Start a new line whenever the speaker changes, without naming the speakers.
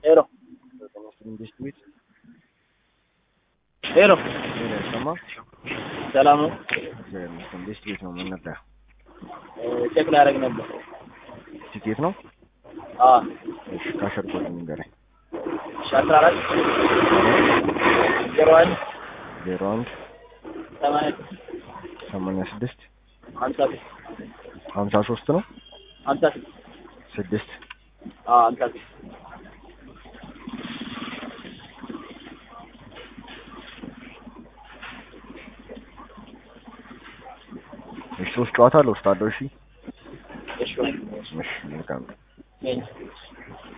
ሄሎ ሄሎ ሰላም ነው።
እንዴት ቤት ነው? ምን ነበር?
ቼክ ላደርግ ነበር።
ቲኬት ነው? እሺ ካሸር ኮድ ንገረኝ።
14 01
01 86 53 ነው
56
6
56
እሺ ሶስት ጨዋታ ለውስጥ አለው። እሺ
እሺ
እሺ መልካም